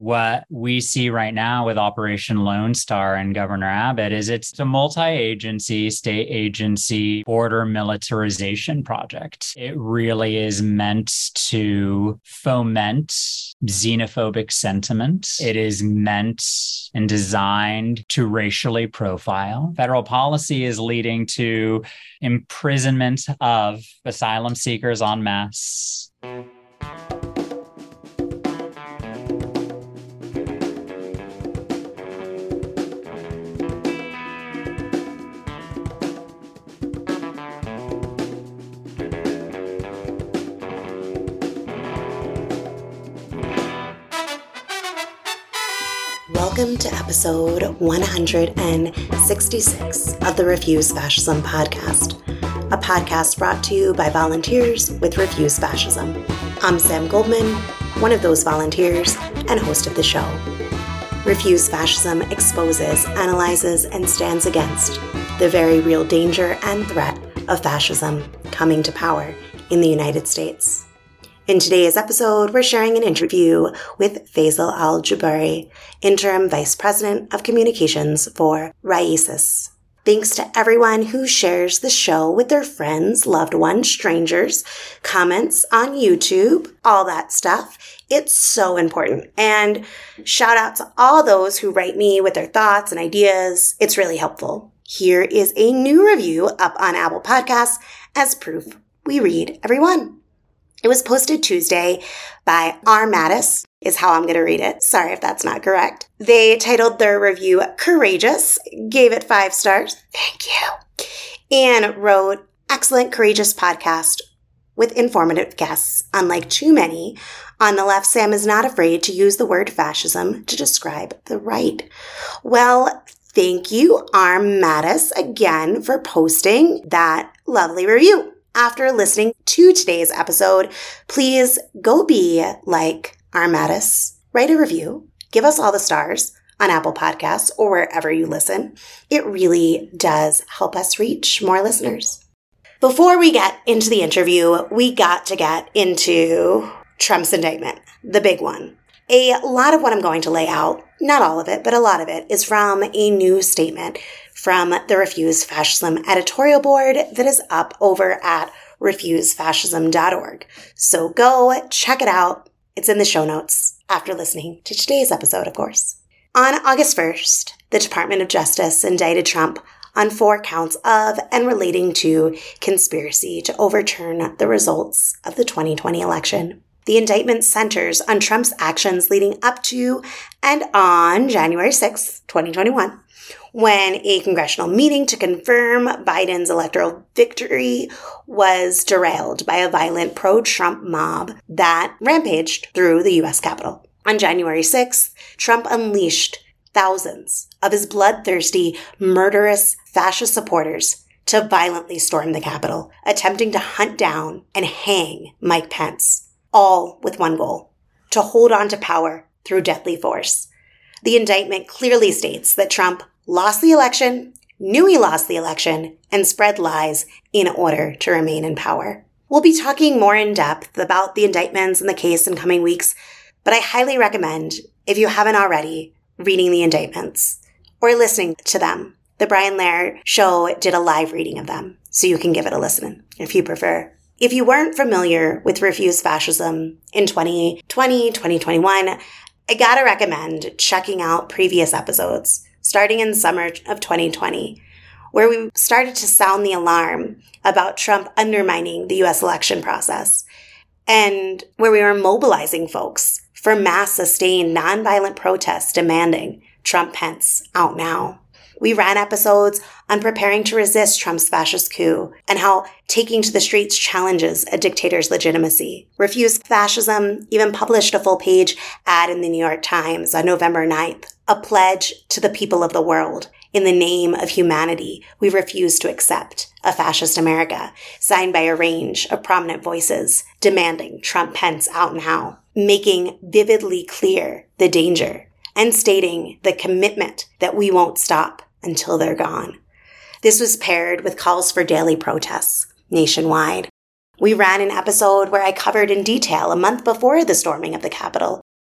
What we see right now with Operation Lone Star and Governor Abbott is it's a multi-agency, state agency border militarization project. It really is meant to foment xenophobic sentiment. It is meant and designed to racially profile. Federal policy is leading to imprisonment of asylum seekers en masse. Welcome to episode 166 of the Refuse Fascism podcast, a podcast brought to you by volunteers with Refuse Fascism. I'm Sam Goldman, one of those volunteers and host of the show. Refuse Fascism exposes, analyzes, and stands against the very real danger and threat of fascism coming to power in the United States. In today's episode, we're sharing an interview with Faisal Al-Jubari, Interim Vice President of Communications for RAICES. Thanks to everyone who shares the show with their friends, loved ones, strangers, comments on YouTube, all that stuff. It's so important. And shout out to all those who write me with their thoughts and ideas. It's really helpful. Here is a new review up on Apple Podcasts as proof we read every one. It was posted Tuesday by R. Mattis, is how I'm going to read it. Sorry if that's not correct. They titled their review Courageous, gave it 5 stars. Thank you. And wrote, excellent, courageous podcast with informative guests. Unlike too many on the left, Sam is not afraid to use the word fascism to describe the right. Well, thank you, R. Mattis, again for posting that lovely review. After listening to today's episode, please go be like R. Mattis, write a review, give us all the stars on Apple Podcasts or wherever you listen. It really does help us reach more listeners. Before we get into the interview, we got to get into Trump's indictment, the big one. A lot of what I'm going to lay out, not all of it, but a lot of it, is from a new statement from the Refuse Fascism editorial board that is up over at refusefascism.org. So go check it out. It's in the show notes after listening to today's episode, of course. On August 1st, the Department of Justice indicted Trump on 4 counts of and relating to conspiracy to overturn the results of the 2020 election. The indictment centers on Trump's actions leading up to and on January 6, 2021, when a congressional meeting to confirm Biden's electoral victory was derailed by a violent pro-Trump mob that rampaged through the U.S. Capitol. On January 6th, Trump unleashed thousands of his bloodthirsty, murderous fascist supporters to violently storm the Capitol, attempting to hunt down and hang Mike Pence. All with one goal, to hold on to power through deadly force. The indictment clearly states that Trump lost the election, knew he lost the election, and spread lies in order to remain in power. We'll be talking more in depth about the indictments and the case in coming weeks, but I highly recommend, if you haven't already, reading the indictments or listening to them. The Brian Lehrer Show did a live reading of them, so you can give it a listen if you prefer. If you weren't familiar with Refuse Fascism in 2020, 2021, I gotta recommend checking out previous episodes, starting in summer of 2020, where we started to sound the alarm about Trump undermining the U.S. election process, and where we were mobilizing folks for mass sustained nonviolent protests demanding Trump Pence out now. We ran episodes on preparing to resist Trump's fascist coup and how taking to the streets challenges a dictator's legitimacy. Refuse Fascism even published a full-page ad in the New York Times on November 9th, a pledge to the people of the world. In the name of humanity, we refuse to accept a fascist America, signed by a range of prominent voices demanding Trump Pence out now, making vividly clear the danger and stating the commitment that we won't stop until they're gone. This was paired with calls for daily protests nationwide. We ran an episode where I covered in detail a month before the storming of the Capitol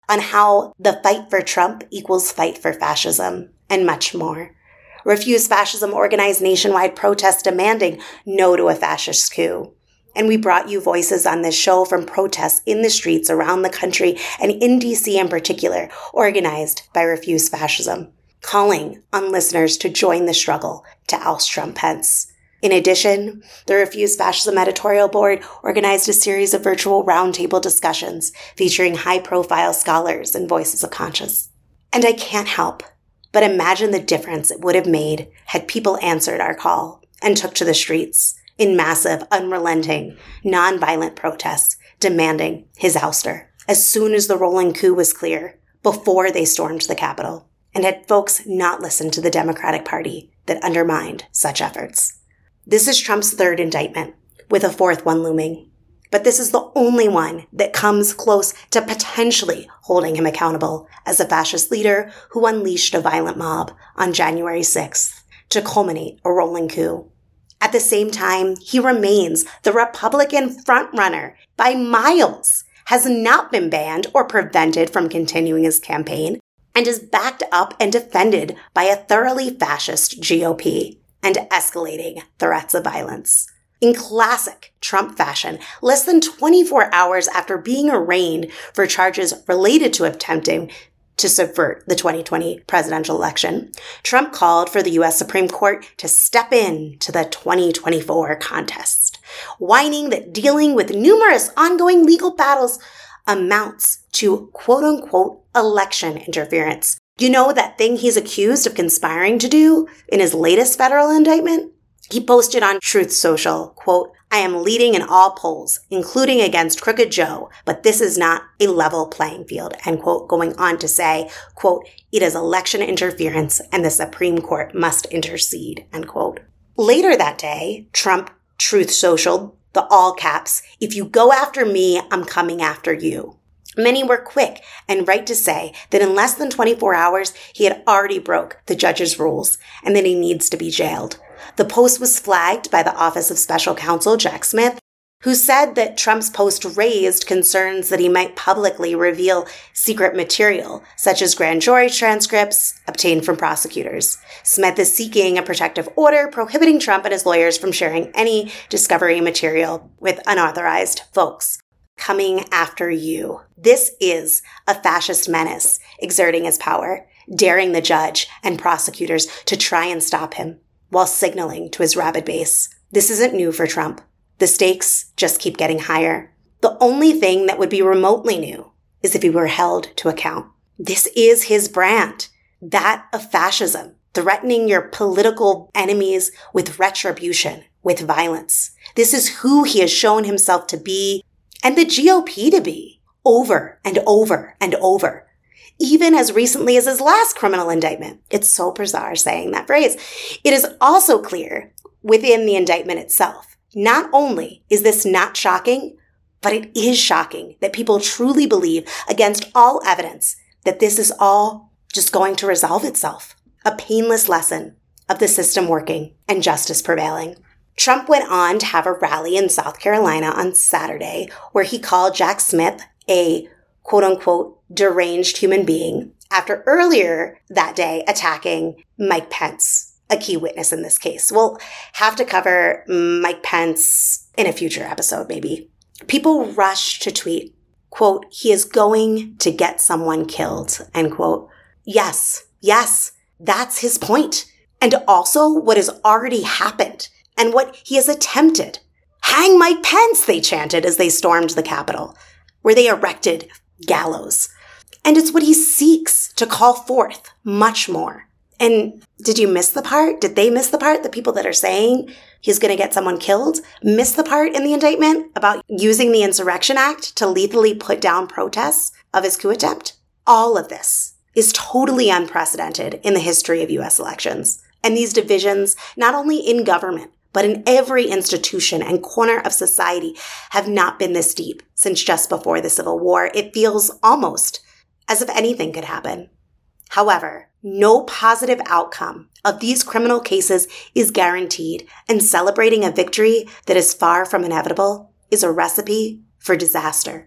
on how the fight for Trump equals fight for fascism, and much more. Refuse Fascism organized nationwide protests demanding no to a fascist coup. And we brought you voices on this show from protests in the streets around the country and in DC in particular, organized by Refuse Fascism, calling on listeners to join the struggle to oust Trump Pence. In addition, the Refuse Fascism editorial board organized a series of virtual roundtable discussions featuring high-profile scholars and voices of conscience. And I can't help but imagine the difference it would have made had people answered our call and took to the streets in massive, unrelenting, nonviolent protests demanding his ouster as soon as the rolling coup was clear, before they stormed the Capitol, and had folks not listened to the Democratic Party that undermined such efforts. This is Trump's third indictment, with a fourth one looming. But this is the only one that comes close to potentially holding him accountable as a fascist leader who unleashed a violent mob on January 6th to culminate a rolling coup. At the same time, he remains the Republican frontrunner by miles, has not been banned or prevented from continuing his campaign, and is backed up and defended by a thoroughly fascist GOP and escalating threats of violence. In classic Trump fashion, less than 24 hours after being arraigned for charges related to attempting to subvert the 2020 presidential election, Trump called for the U.S. Supreme Court to step in to the 2024 contest, whining that dealing with numerous ongoing legal battles amounts to quote-unquote election interference. You know that thing he's accused of conspiring to do in his latest federal indictment? He posted on Truth Social, quote, "I am leading in all polls, including against Crooked Joe, but this is not a level playing field," end quote, going on to say, quote, "It is election interference and the Supreme Court must intercede," end quote. Later that day, Trump Truth Social, the all caps, "If you go after me, I'm coming after you." Many were quick and right to say that in less than 24 hours, he had already broke the judge's rules and that he needs to be jailed. The post was flagged by the Office of Special Counsel Jack Smith, who said that Trump's post raised concerns that he might publicly reveal secret material, such as grand jury transcripts obtained from prosecutors. Smith is seeking a protective order prohibiting Trump and his lawyers from sharing any discovery material with unauthorized folks. Coming after you. This is a fascist menace exerting his power, daring the judge and prosecutors to try and stop him while signaling to his rabid base. This isn't new for Trump. The stakes just keep getting higher. The only thing that would be remotely new is if he were held to account. This is his brand, that of fascism, threatening your political enemies with retribution, with violence. This is who he has shown himself to be and the GOP to be over and over and over. Even as recently as his last criminal indictment. It's so bizarre saying that phrase. It is also clear within the indictment itself. Not only is this not shocking, but it is shocking that people truly believe, against all evidence, that this is all just going to resolve itself. A painless lesson of the system working and justice prevailing. Trump went on to have a rally in South Carolina on Saturday where he called Jack Smith a quote-unquote deranged human being after earlier that day attacking Mike Pence, a key witness in this case. We'll have to cover Mike Pence in a future episode, maybe. People rushed to tweet, quote, "He is going to get someone killed," end quote. Yes, that's his point. And also what has already happened. And what he has attempted. "Hang Mike Pence," they chanted as they stormed the Capitol, where they erected gallows. And it's what he seeks to call forth much more. And did you miss the part? Did they miss the part? The people that are saying he's going to get someone killed miss the part in the indictment about using the Insurrection Act to lethally put down protests of his coup attempt? All of this is totally unprecedented in the history of U.S. elections. And these divisions, not only in government, but in every institution and corner of society, have not been this deep since just before the Civil War. It feels almost as if anything could happen. However, no positive outcome of these criminal cases is guaranteed, and celebrating a victory that is far from inevitable is a recipe for disaster.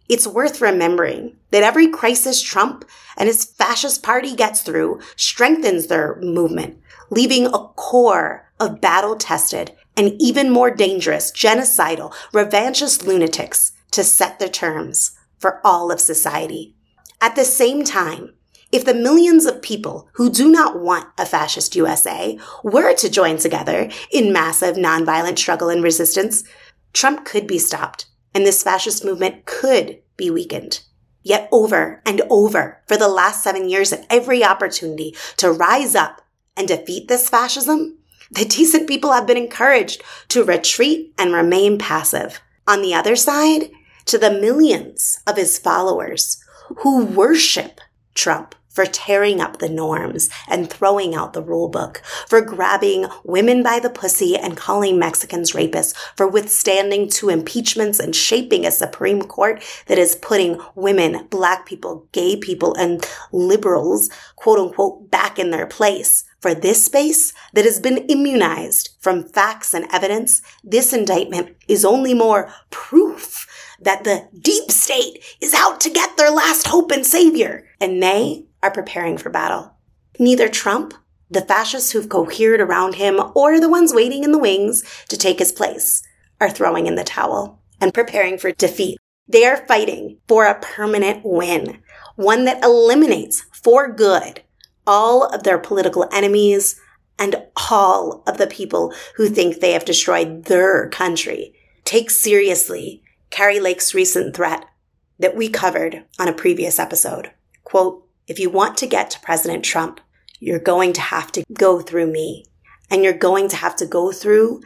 It's worth remembering that every crisis Trump and his fascist party gets through strengthens their movement, leaving a core of battle-tested and even more dangerous, genocidal, revanchist lunatics to set the terms for all of society. At the same time, if the millions of people who do not want a fascist USA were to join together in massive nonviolent struggle and resistance, Trump could be stopped, and this fascist movement could be weakened. Yet over and over, for the last 7 years, at every opportunity to rise up and defeat this fascism, the decent people have been encouraged to retreat and remain passive. On the other side, to the millions of his followers who worship Trump for tearing up the norms and throwing out the rule book, for grabbing women by the pussy and calling Mexicans rapists, for withstanding 2 impeachments and shaping a Supreme Court that is putting women, Black people, gay people, and liberals, quote unquote, back in their place. For this space that has been immunized from facts and evidence, this indictment is only more proof that the deep state is out to get their last hope and savior, and they are preparing for battle. Neither Trump, the fascists who've cohered around him, or the ones waiting in the wings to take his place are throwing in the towel and preparing for defeat. They are fighting for a permanent win, one that eliminates for good all of their political enemies and all of the people who think they have destroyed their country. Take seriously Kari Lake's recent threat that we covered on a previous episode. Quote, "If you want to get to President Trump, you're going to have to go through me. And you're going to have to go through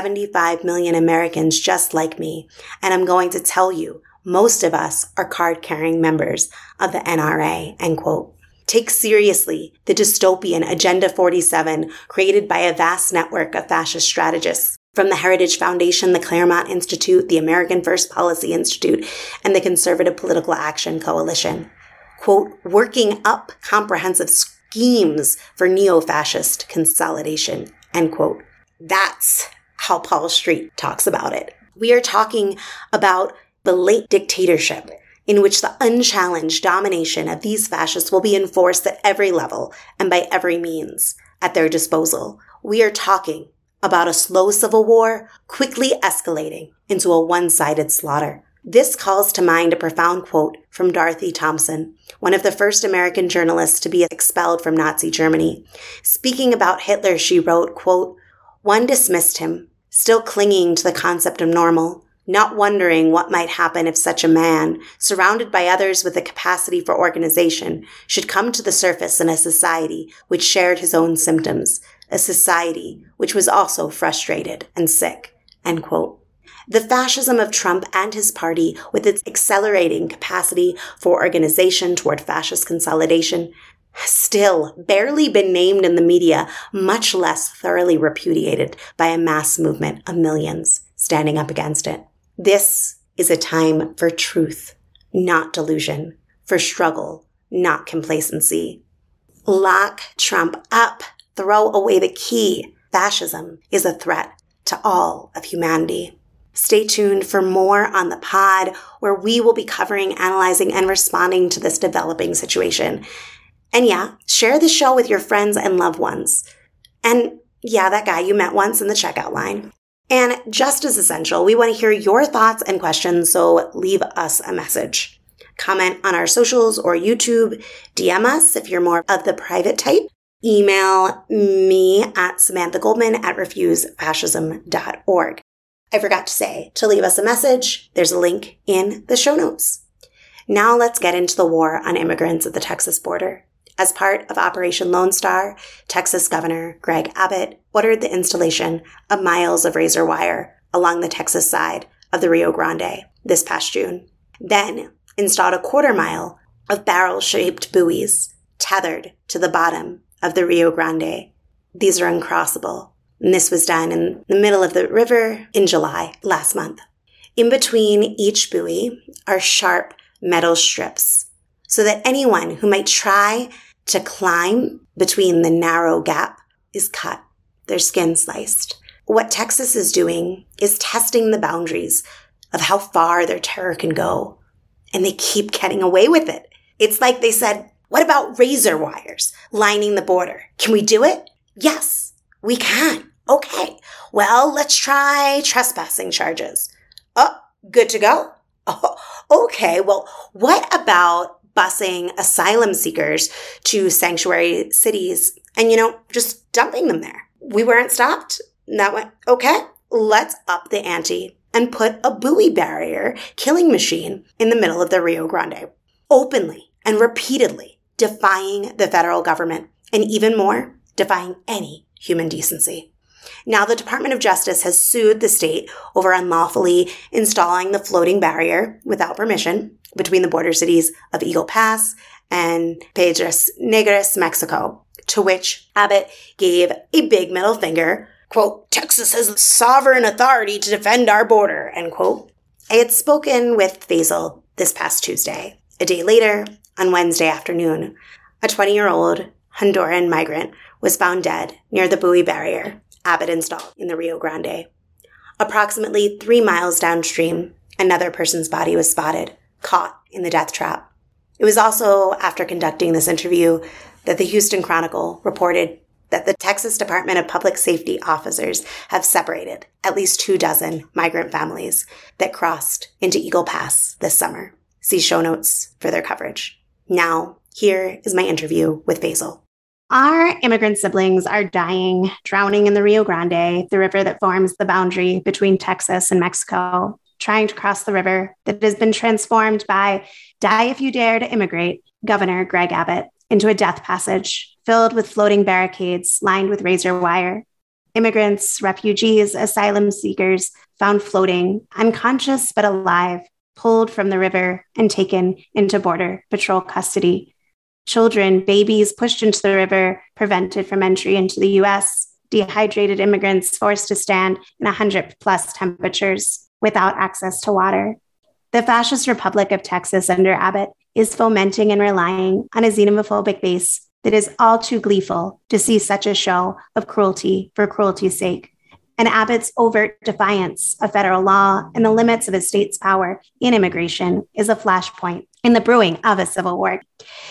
75 million Americans just like me. And I'm going to tell you, most of us are card-carrying members of the NRA," end quote. Take seriously the dystopian Agenda 47 created by a vast network of fascist strategists from the Heritage Foundation, the Claremont Institute, the American First Policy Institute, and the Conservative Political Action Coalition. Quote, "working up comprehensive schemes for neo-fascist consolidation," end quote. That's how Paul Street talks about it. We are talking about the late dictatorship in which the unchallenged domination of these fascists will be enforced at every level and by every means at their disposal. We are talking about a slow civil war quickly escalating into a one-sided slaughter. This calls to mind a profound quote from Dorothy Thompson, one of the first American journalists to be expelled from Nazi Germany. Speaking about Hitler, she wrote, quote, "One dismissed him, still clinging to the concept of normal, not wondering what might happen if such a man, surrounded by others with a capacity for organization, should come to the surface in a society which shared his own symptoms, a society which was also frustrated and sick," end quote. The fascism of Trump and his party, with its accelerating capacity for organization toward fascist consolidation, has still barely been named in the media, much less thoroughly repudiated by a mass movement of millions standing up against it. This is a time for truth, not delusion, for struggle, not complacency. Lock Trump up. Throw away the key. Fascism is a threat to all of humanity. Stay tuned for more on the pod, where we will be covering, analyzing, and responding to this developing situation. And yeah, share the show with your friends and loved ones. And yeah, that guy you met once in the checkout line. And just as essential, we want to hear your thoughts and questions, so leave us a message. Comment on our socials or YouTube. DM us if you're more of the private type. Email me at samanthagoldman@refusefascism.org. I forgot to say, to leave us a message, there's a link in the show notes. Now let's get into the war on immigrants at the Texas border. As part of Operation Lone Star, Texas Governor Greg Abbott ordered the installation of miles of razor wire along the Texas side of the Rio Grande this past June. Then installed a 1/4 mile of barrel-shaped buoys tethered to the bottom of the Rio Grande. These are uncrossable, and this was done in the middle of the river in July last month. In between each buoy are sharp metal strips, so that anyone who might try to climb between the narrow gap is cut, their skin sliced. What Texas is doing is testing the boundaries of how far their terror can go. and they keep getting away with it. It's like they said, what about razor wires lining the border? Can we do it? Yes, we can. Okay, well, let's try trespassing charges. Oh, good to go. Oh, okay, well, what about busing asylum seekers to sanctuary cities and, just dumping them there? We weren't stopped. That went, okay, let's up the ante and put a buoy barrier killing machine in the middle of the Rio Grande, openly and repeatedly defying the federal government, and even more, defying any human decency. Now, the Department of Justice has sued the state over unlawfully installing the floating barrier without permission between the border cities of Eagle Pass and Piedras Negras, Mexico, to which Abbott gave a big middle finger, quote, Texas has sovereign authority to defend our border, end quote. I had spoken with Faisal this past Tuesday. A day later, on Wednesday afternoon, a 20-year-old Honduran migrant was found dead near the buoy barrier Abbott installed in the Rio Grande. Approximately 3 miles downstream, another person's body was spotted, caught in the death trap. It was also after conducting this interview that the Houston Chronicle reported that the Texas Department of Public Safety officers have separated at least 24 migrant families that crossed into Eagle Pass this summer. See show notes for their coverage. Now, here is my interview with Faisal. Our immigrant siblings are dying, drowning in the Rio Grande, the river that forms the boundary between Texas and Mexico, trying to cross the river that has been transformed by Die If You Dare to Immigrate, Governor Greg Abbott, into a death passage filled with floating barricades lined with razor wire. Immigrants, refugees, asylum seekers found floating, unconscious but alive, pulled from the river and taken into Border Patrol custody. Children, babies pushed into the river, prevented from entry into the U.S., dehydrated immigrants forced to stand in 100+ temperatures without access to water. The fascist Republic of Texas under Abbott is fomenting and relying on a xenophobic base that is all too gleeful to see such a show of cruelty for cruelty's sake. And Abbott's overt defiance of federal law and the limits of his state's power in immigration is a flashpoint in the brewing of a civil war.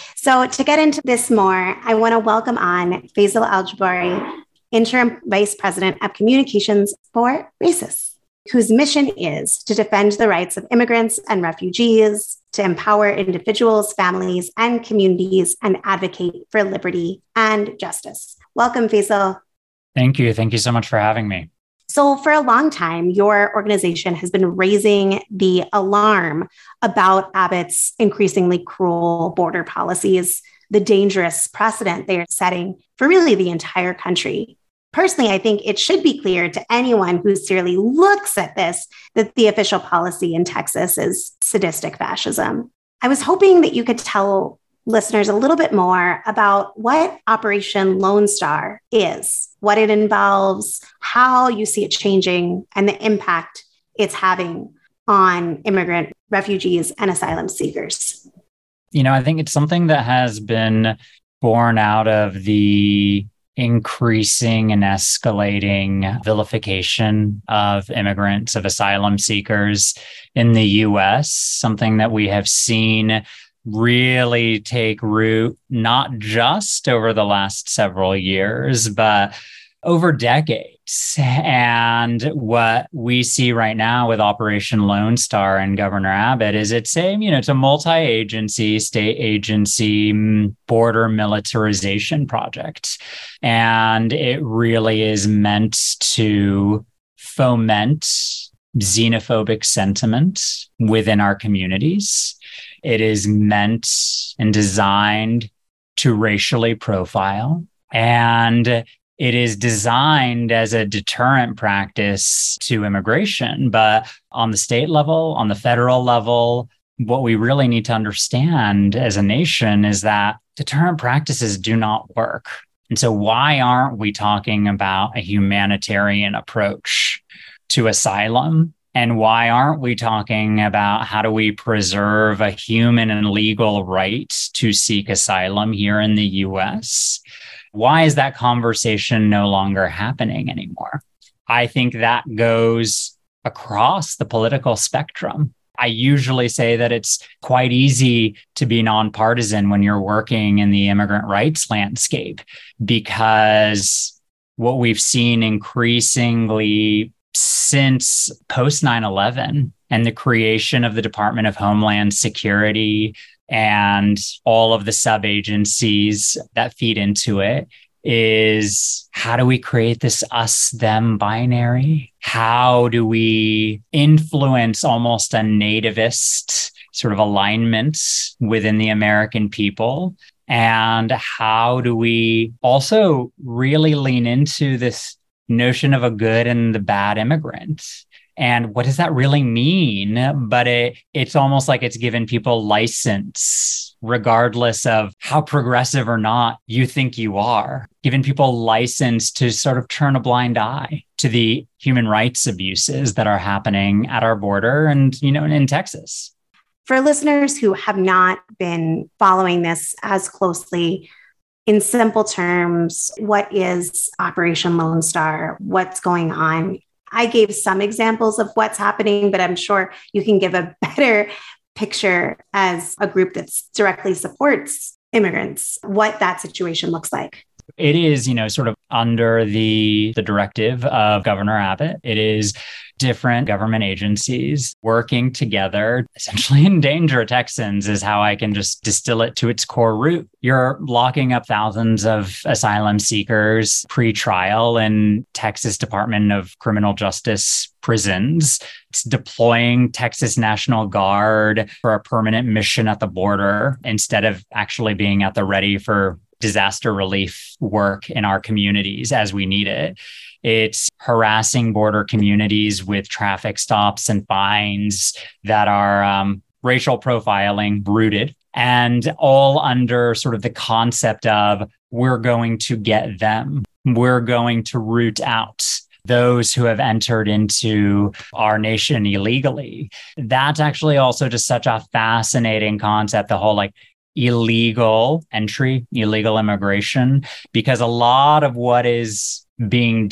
So to get into this more, I want to welcome on Faisal Al-Jabbari, Interim Vice President of Communications for Racists, whose mission is to defend the rights of immigrants and refugees, to empower individuals, families, and communities, and advocate for liberty and justice. Welcome, Faisal. Thank you. Thank you so much for having me. So for a long time, your organization has been raising the alarm about Abbott's increasingly cruel border policies, the dangerous precedent they are setting for really the entire country. Personally, I think it should be clear to anyone who seriously looks at this that the official policy in Texas is sadistic fascism. I was hoping that you could tell listeners a little bit more about what Operation Lone Star is, what it involves, how you see it changing, and the impact it's having on immigrant refugees and asylum seekers. I think it's something that has been born out of the increasing and escalating vilification of immigrants, of asylum seekers in the U.S., something that we have seen really take root, not just over the last several years, but over decades. And what we see right now with Operation Lone Star and Governor Abbott is it's a multi-agency, state agency border militarization project. And it really is meant to foment xenophobic sentiment within our communities. It is meant and designed to racially profile, and it is designed as a deterrent practice to immigration. But on the state level, on the federal level, what we really need to understand as a nation is that deterrent practices do not work. And so why aren't we talking about a humanitarian approach to asylum? And why aren't we talking about how do we preserve a human and legal right to seek asylum here in the US? Why is that conversation no longer happening anymore? I think that goes across the political spectrum. I usually say that it's quite easy to be nonpartisan when you're working in the immigrant rights landscape, because what we've seen increasingly since post 9/11 and the creation of the Department of Homeland Security and all of the sub-agencies that feed into it is, how do we create this us-them binary? How do we influence almost a nativist sort of alignment within the American people? And how do we also really lean into this notion of a good and the bad immigrant? And what does that really mean? But it's almost like it's given people license, regardless of how progressive or not you think you are, giving people license to sort of turn a blind eye to the human rights abuses that are happening at our border and, in Texas. For listeners who have not been following this as closely, in simple terms, what is Operation Lone Star? What's going on? I gave some examples of what's happening, but I'm sure you can give a better picture as a group that directly supports immigrants, what that situation looks like. It is, sort of under the directive of Governor Abbott. It is different government agencies working together, essentially endanger Texans, is how I can just distill it to its core root. You're locking up thousands of asylum seekers pre-trial in Texas Department of Criminal Justice prisons. It's deploying Texas National Guard for a permanent mission at the border instead of actually being at the ready for disaster relief work in our communities as we need it. It's harassing border communities with traffic stops and fines that are racial profiling rooted, and all under sort of the concept of, we're going to get them. We're going to root out those who have entered into our nation illegally. That's actually also just such a fascinating concept, the whole illegal entry, illegal immigration, because a lot of what is being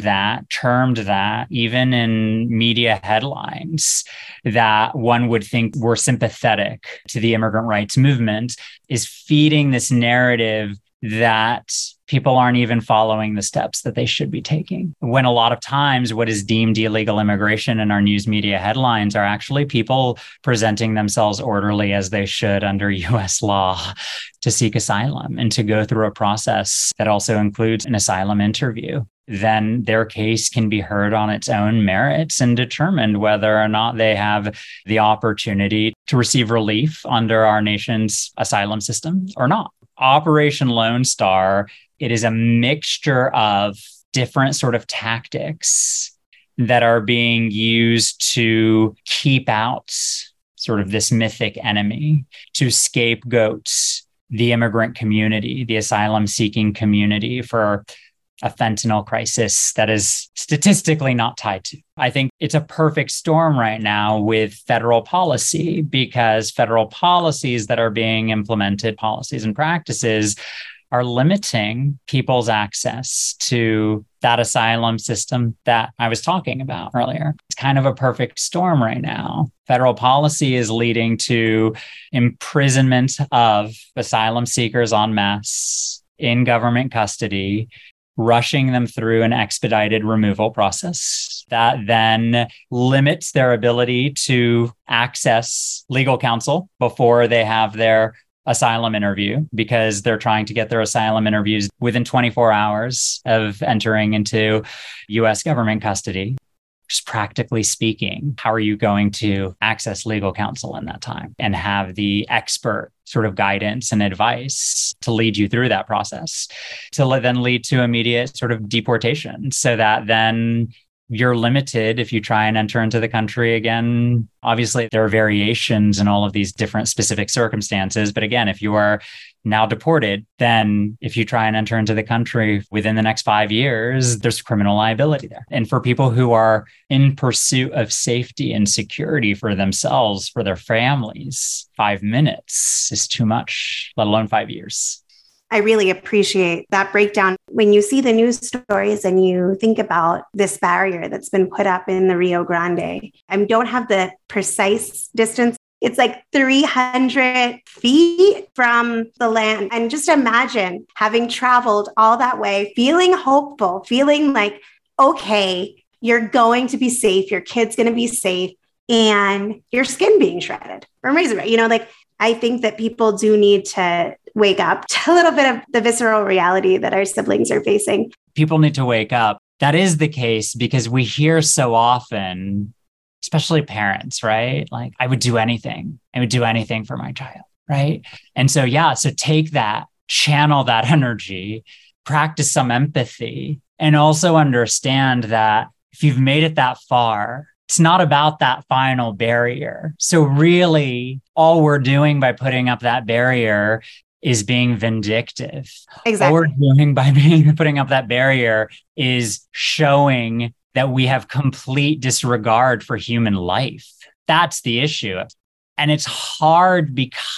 termed that, even in media headlines, that one would think were sympathetic to the immigrant rights movement, is feeding this narrative that people aren't even following the steps that they should be taking. When a lot of times what is deemed illegal immigration in our news media headlines are actually people presenting themselves orderly as they should under US law to seek asylum and to go through a process that also includes an asylum interview. Then their case can be heard on its own merits and determined whether or not they have the opportunity to receive relief under our nation's asylum system or not. Operation Lone Star, it is a mixture of different sort of tactics that are being used to keep out sort of this mythic enemy, to scapegoat the immigrant community, the asylum-seeking community for a fentanyl crisis that is statistically not tied to. I think it's a perfect storm right now with federal policy, because federal policies that are being implemented, policies and practices, are limiting people's access to that asylum system that I was talking about earlier. It's kind of a perfect storm right now. Federal policy is leading to imprisonment of asylum seekers en masse in government custody, rushing them through an expedited removal process that then limits their ability to access legal counsel before they have their asylum interview, because they're trying to get their asylum interviews within 24 hours of entering into US government custody. Just practically speaking, how are you going to access legal counsel in that time and have the expert sort of guidance and advice to lead you through that process, to then lead to immediate sort of deportation, so that then you're limited if you try and enter into the country again. Obviously, there are variations in all of these different specific circumstances. But again, if you are now deported, then if you try and enter into the country within the next 5 years, there's criminal liability there. And for people who are in pursuit of safety and security for themselves, for their families, 5 minutes is too much, let alone 5 years. I really appreciate that breakdown. When you see the news stories and you think about this barrier that's been put up in the Rio Grande, I don't have the precise distance. It's like 300 feet from the land. And just imagine having traveled all that way, feeling hopeful, feeling like, okay, you're going to be safe, your kid's going to be safe, and your skin being shredded from razor. I think that people do need to wake up to a little bit of the visceral reality that our siblings are facing. People need to wake up. That is the case because we hear so often, especially parents, right? Like, I would do anything. I would do anything for my child, right? And so, so take that, channel that energy, practice some empathy, and also understand that if you've made it that far, it's not about that final barrier. So really, all we're doing by putting up that barrier is being vindictive. Exactly. All we're doing by putting up that barrier is showing that we have complete disregard for human life. That's the issue. And it's hard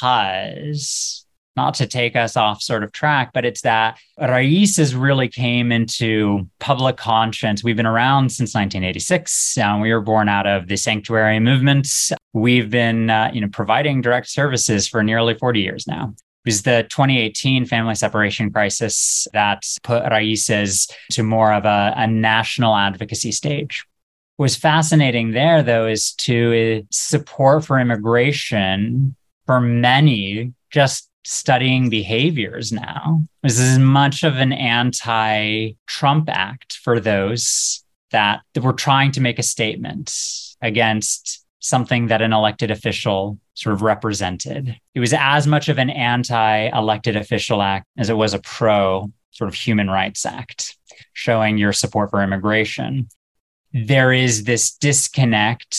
because, not to take us off sort of track, but it's that Raíces really came into public conscience. We've been around since 1986. We were born out of the sanctuary movements. We've been providing direct services for nearly 40 years now. It was the 2018 family separation crisis that put Raíces to more of a national advocacy stage. What was fascinating there, though, is to support for immigration for many just studying behaviors now is as much of an anti-Trump act for those that were trying to make a statement against something that an elected official sort of represented. It was as much of an anti-elected official act as it was a pro sort of human rights act, showing your support for immigration. There is this disconnect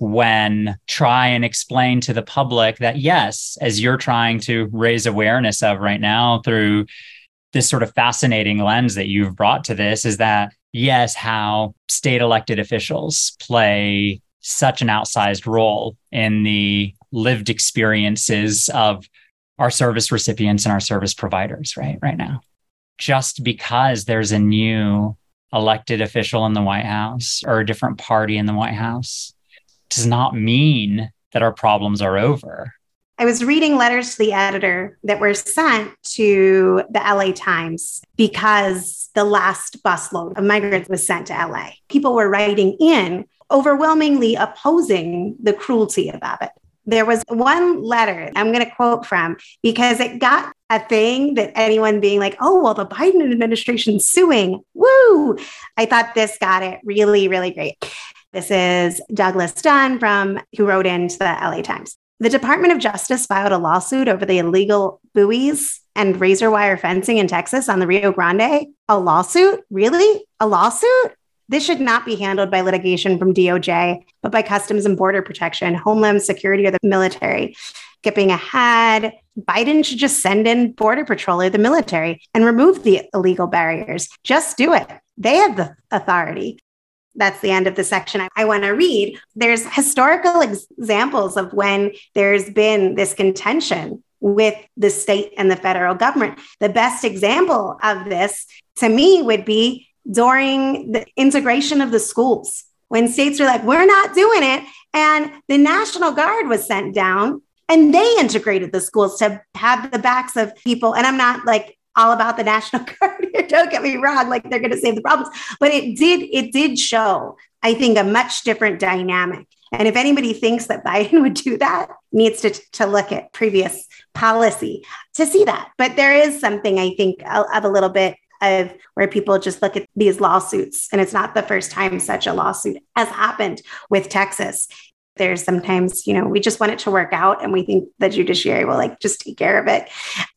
when try and explain to the public that, yes, as you're trying to raise awareness of right now through this sort of fascinating lens that you've brought to this, is that, yes, how state elected officials play such an outsized role in the lived experiences of our service recipients and our service providers right now. Just because there's a new elected official in the White House or a different party in the White House does not mean that our problems are over. I was reading letters to the editor that were sent to the LA Times because the last busload of migrants was sent to LA. People were writing in overwhelmingly opposing the cruelty of Abbott. There was one letter I'm going to quote from because it got a thing that anyone being like, oh, well, the Biden administration's suing. Woo! I thought this got it really, really great. This is Douglas Dunn who wrote into the LA Times. The Department of Justice filed a lawsuit over the illegal buoys and razor wire fencing in Texas on the Rio Grande. A lawsuit? Really? A lawsuit? This should not be handled by litigation from DOJ, but by Customs and Border Protection, Homeland Security, or the military. Skipping ahead, Biden should just send in Border Patrol or the military and remove the illegal barriers. Just do it. They have the authority. That's the end of the section I want to read. There's historical examples of when there's been this contention with the state and the federal government. The best example of this, to me, would be during the integration of the schools, when states were like, we're not doing it. And the National Guard was sent down and they integrated the schools to have the backs of people. And I'm not like all about the National Guard here, don't get me wrong, like they're going to save the problems. But it did show, I think, a much different dynamic. And if anybody thinks that Biden would do that, needs to look at previous policy to see that. But there is something, I think, of a little bit of where people just look at these lawsuits. And it's not the first time such a lawsuit has happened with Texas. There's sometimes, we just want it to work out and we think the judiciary will just take care of it.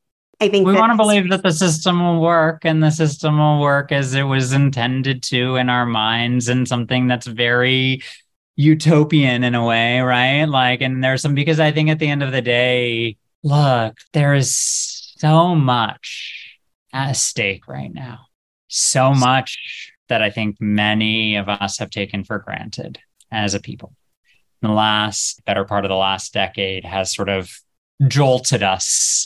I think we want to believe that the system will work and the system will work as it was intended to in our minds, and something that's very utopian in a way, right? And there's because I think at the end of the day, look, there is so much at stake right now. So much that I think many of us have taken for granted as a people. The better part of the last decade has sort of jolted us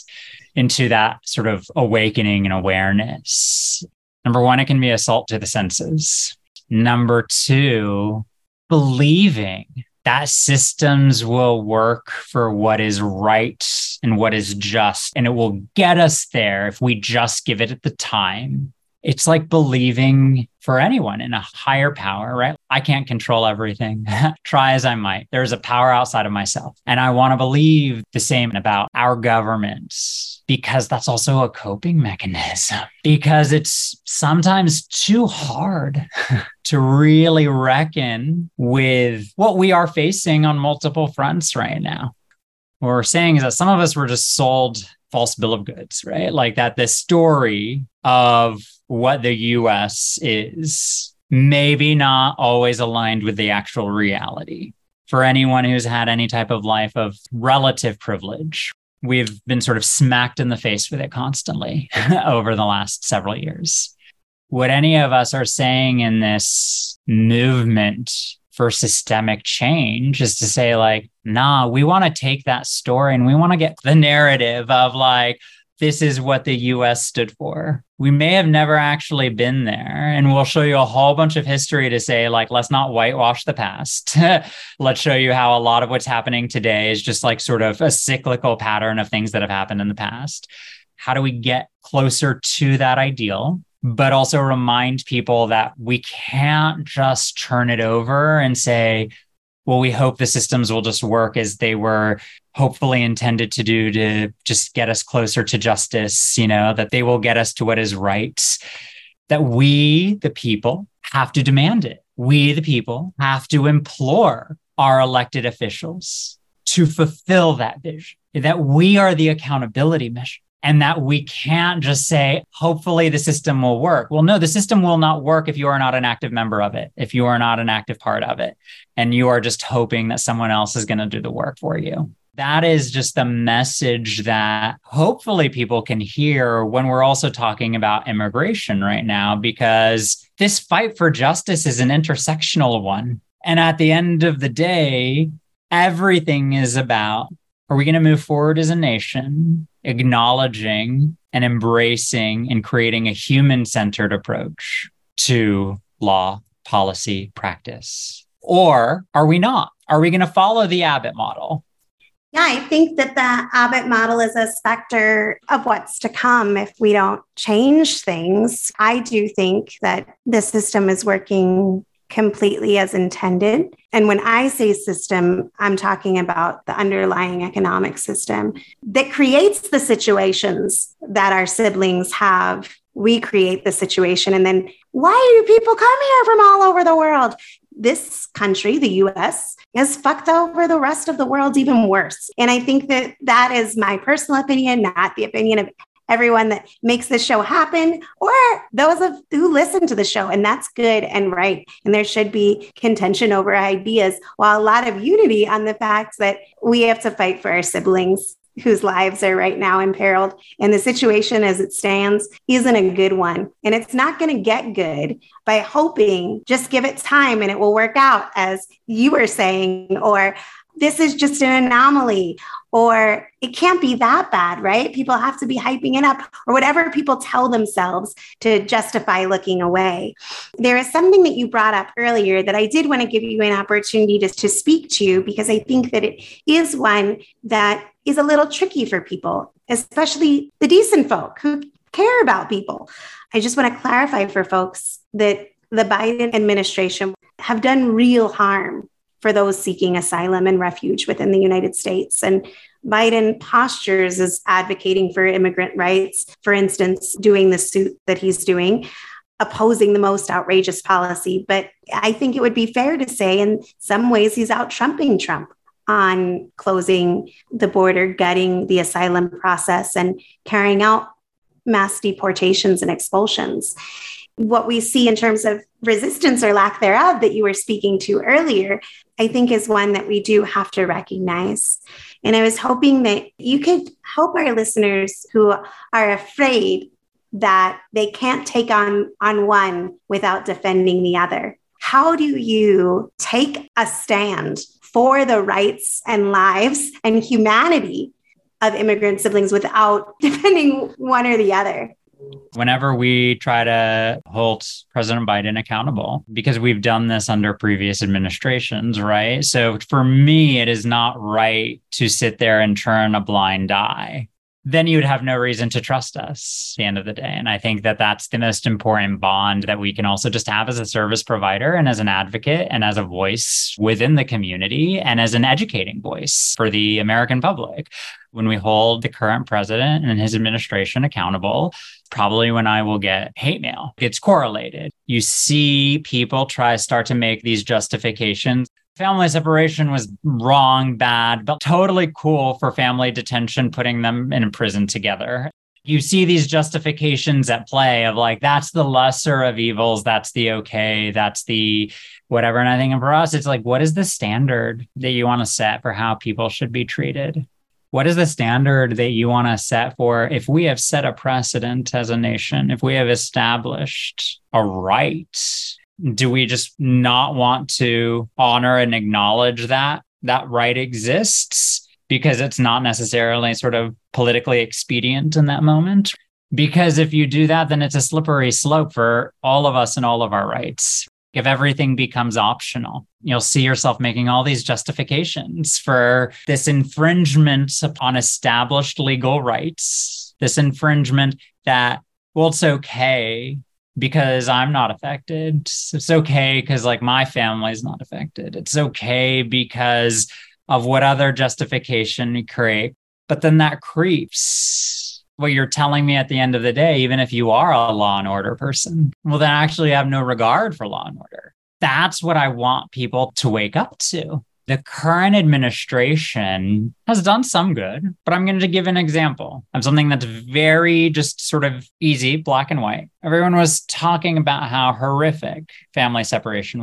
into that sort of awakening and awareness. Number one, it can be assault to the senses. Number two, believing that systems will work for what is right and what is just, and it will get us there if we just give it the time. It's like believing for anyone in a higher power, right? I can't control everything. Try as I might. There's a power outside of myself. And I want to believe the same about our governments, because that's also a coping mechanism, because it's sometimes too hard to really reckon with what we are facing on multiple fronts right now. What we're saying is that some of us were just sold false bill of goods, right? Like that the story of what the US is maybe not always aligned with the actual reality. For anyone who's had any type of life of relative privilege, we've been sort of smacked in the face with it constantly over the last several years. What any of us are saying in this movement for systemic change is to say like, nah, we want to take that story and we want to get the narrative of like, this is what the US stood for. We may have never actually been there. And we'll show you a whole bunch of history to say, like, let's not whitewash the past. Let's show you how a lot of what's happening today is just like sort of a cyclical pattern of things that have happened in the past. How do we get closer to that ideal, but also remind people that we can't just turn it over and say, well, we hope the systems will just work as they were hopefully intended to do to just get us closer to justice, that they will get us to what is right, that we, the people, have to demand it. We, the people, have to implore our elected officials to fulfill that vision, that we are the accountability measure. And that we can't just say, hopefully the system will work. Well, no, the system will not work if you are not an active member of it, if you are not an active part of it, and you are just hoping that someone else is going to do the work for you. That is just the message that hopefully people can hear when we're also talking about immigration right now, because this fight for justice is an intersectional one. And at the end of the day, everything is about, are we going to move forward as a nation, acknowledging and embracing and creating a human-centered approach to law, policy, practice? Or are we not? Are we going to follow the Abbott model? Yeah, I think that the Abbott model is a specter of what's to come if we don't change things. I do think that the system is working completely as intended. And when I say system, I'm talking about the underlying economic system that creates the situations that our siblings have. We create the situation. And then why do people come here from all over the world? This country, the US, has fucked over the rest of the world even worse. And I think that that is my personal opinion, not the opinion of everyone that makes this show happen, or those who listen to the show. And that's good and right. And there should be contention over ideas, while a lot of unity on the fact that we have to fight for our siblings whose lives are right now imperiled. And the situation as it stands isn't a good one. And it's not going to get good by hoping, just give it time and it will work out, as you were saying, or this is just an anomaly, or it can't be that bad, right? People have to be hyping it up, or whatever people tell themselves to justify looking away. There is something that you brought up earlier that I did want to give you an opportunity to speak to, because I think that it is one that is a little tricky for people, especially the decent folk who care about people. I just want to clarify for folks that the Biden administration have done real harm for those seeking asylum and refuge within the United States. And Biden postures as advocating for immigrant rights, for instance, doing the suit that he's doing, opposing the most outrageous policy. But I think it would be fair to say in some ways he's out-trumping Trump on closing the border, gutting the asylum process, and carrying out mass deportations and expulsions. What we see in terms of resistance or lack thereof that you were speaking to earlier, I think is one that we do have to recognize. And I was hoping that you could help our listeners who are afraid that they can't take on one without defending the other. How do you take a stand for the rights and lives and humanity of immigrant siblings without defending one or the other. Whenever we try to hold President Biden accountable, because we've done this under previous administrations, right? So for me, it is not right to sit there and turn a blind eye. Then you would have no reason to trust us at the end of the day. And I think that that's the most important bond that we can also just have as a service provider and as an advocate and as a voice within the community and as an educating voice for the American public. When we hold the current president and his administration accountable, probably when I will get hate mail. It's correlated. You see people start to make these justifications. Family separation was wrong, bad, but totally cool for family detention, putting them in a prison together. You see these justifications at play of like, that's the lesser of evils. That's the okay. That's the whatever. And I think for us, it's like, what is the standard that you want to set for how people should be treated? What is the standard that you want to set for if we have set a precedent as a nation, if we have established a right? Do we just not want to honor and acknowledge that right exists because it's not necessarily sort of politically expedient in that moment? Because if you do that, then it's a slippery slope for all of us and all of our rights. If everything becomes optional, you'll see yourself making all these justifications for this infringement on established legal rights, this infringement that, well, it's okay because I'm not affected. It's okay because like my family's not affected. It's okay because of what other justification you create. But then that creeps. What you're telling me at the end of the day, even if you are a law and order person, well, then actually you have no regard for law and order. That's what I want people to wake up to. The current administration has done some good, but I'm going to give an example of something that's very just sort of easy, black and white. Everyone was talking about how horrific family separation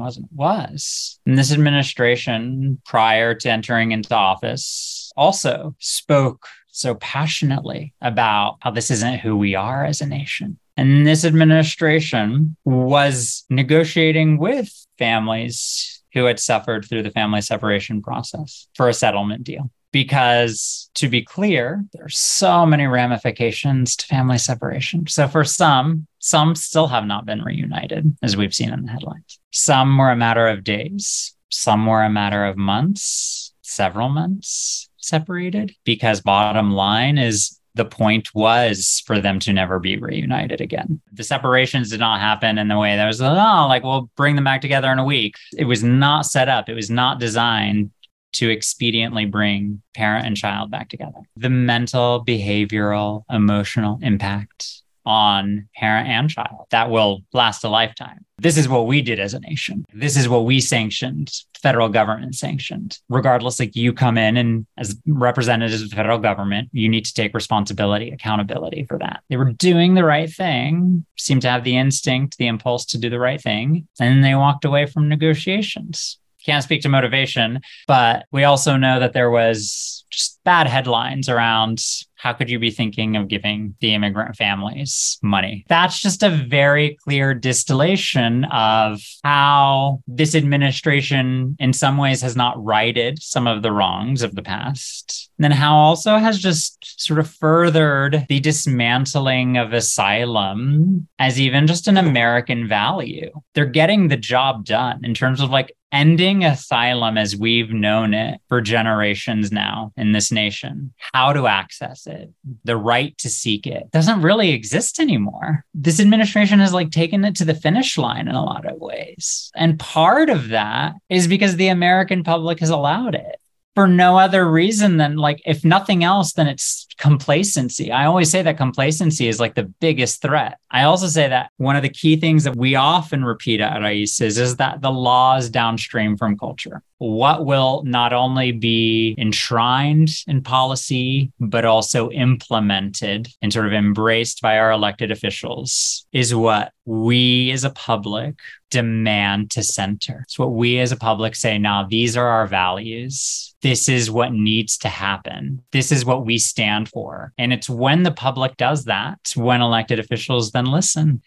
was. And this administration, prior to entering into office, also spoke so passionately about how this isn't who we are as a nation. And this administration was negotiating with families who had suffered through the family separation process for a settlement deal. Because to be clear, there's so many ramifications to family separation. So for some still have not been reunited, as we've seen in the headlines. Some were a matter of days. Some were a matter of months, several months separated. Because bottom line is, the point was for them to never be reunited again. The separations did not happen in the way that was, we'll bring them back together in a week. It was not set up. It was not designed to expediently bring parent and child back together. The mental, behavioral, emotional impact on parent and child that will last a lifetime. This is what we did as a nation. This is what we sanctioned, federal government sanctioned. Regardless, like you come in and as representatives of the federal government, you need to take responsibility, accountability for that. They were doing the right thing, seemed to have the instinct, the impulse to do the right thing, and then they walked away from negotiations. Can't speak to motivation, but we also know that there was just bad headlines around how could you be thinking of giving the immigrant families money? That's just a very clear distillation of how this administration in some ways has not righted some of the wrongs of the past. And then how also has just sort of furthered the dismantling of asylum as even just an American value. They're getting the job done in terms of like ending asylum as we've known it for generations now in this nation. How to access it, the right to seek it doesn't really exist anymore. This administration has like taken it to the finish line in a lot of ways. And part of that is because the American public has allowed it. For no other reason than like, if nothing else, then it's complacency. I always say that complacency is like the biggest threat. I also say that one of the key things that we often repeat at Raíces is that the law is downstream from culture. What will not only be enshrined in policy, but also implemented and sort of embraced by our elected officials is what we as a public demand to center. It's what we as a public say, now these are our values. This is what needs to happen. This is what we stand for. And it's when the public does that, when elected officials then listen.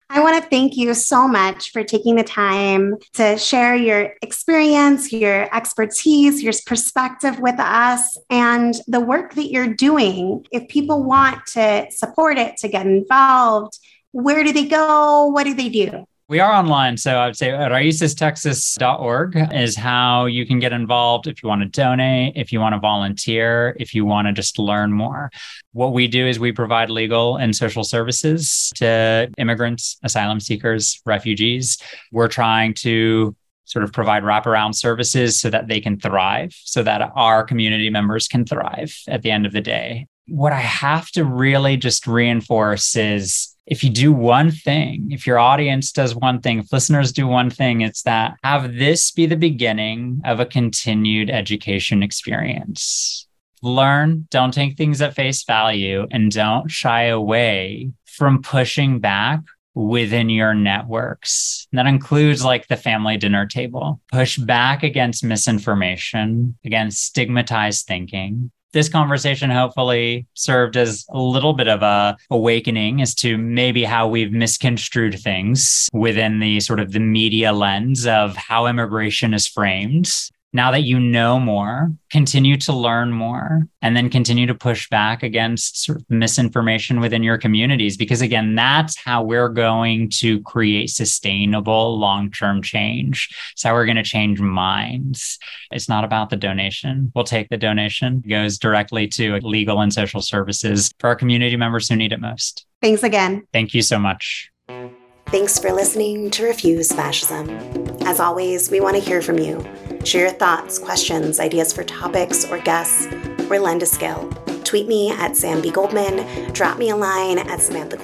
I want to thank you so much for taking the time to share your experience, your expertise, your perspective with us, and the work that you're doing. If people want to support it, to get involved, where do they go? What do they do? We are online. So I would say raicestexas.org is how you can get involved if you want to donate, if you want to volunteer, if you want to just learn more. What we do is we provide legal and social services to immigrants, asylum seekers, refugees. We're trying to sort of provide wraparound services so that they can thrive, so that our community members can thrive at the end of the day. What I have to really just reinforce is, if you do one thing, if your audience does one thing, if listeners do one thing, it's that have this be the beginning of a continued education experience. Learn, don't take things at face value, and don't shy away from pushing back within your networks. And that includes like the family dinner table. Push back against misinformation, against stigmatized thinking. This conversation hopefully served as a little bit of a awakening as to maybe how we've misconstrued things within the sort of the media lens of how immigration is framed. Now that you know more, continue to learn more, and then continue to push back against sort of misinformation within your communities. Because again, that's how we're going to create sustainable long-term change. It's how we're going to change minds. It's not about the donation. We'll take the donation. It goes directly to legal and social services for our community members who need it most. Thanks again. Thank you so much. Thanks for listening to Refuse Fascism. As always, we want to hear from you. Share your thoughts, questions, ideas for topics or guests, or lend a skill. Tweet me at Sam B. Goldman. Drop me a line at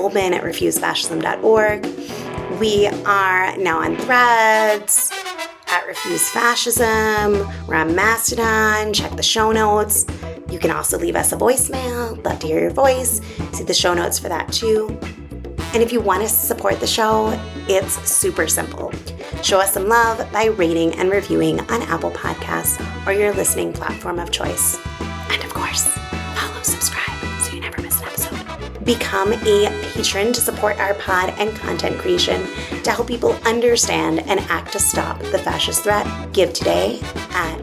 SamanthaGoldman@refusefascism.org. We are now on Threads at Refuse Fascism. We're on Mastodon. Check the show notes. You can also leave us a voicemail. Love to hear your voice. See the show notes for that too. And if you want to support the show, it's super simple. Show us some love by rating and reviewing on Apple Podcasts or your listening platform of choice. And of course, follow, subscribe so you never miss an episode. Become a patron to support our pod and content creation to help people understand and act to stop the fascist threat. Give today at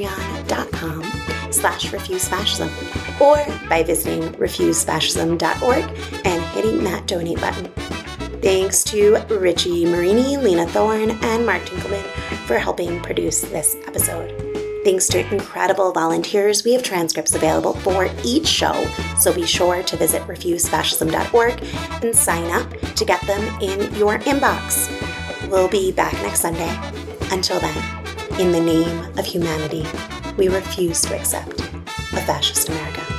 patreon.com/refusefascism or by visiting refusefascism.org and hitting that donate button. Thanks to Richie Marini, Lena Thorne, and Mark Tinkelman for helping produce this episode. Thanks to incredible volunteers, we have transcripts available for each show, so be sure to visit refusefascism.org and sign up to get them in your inbox. We'll be back next Sunday. Until then, in the name of humanity, we refuse to accept a fascist America.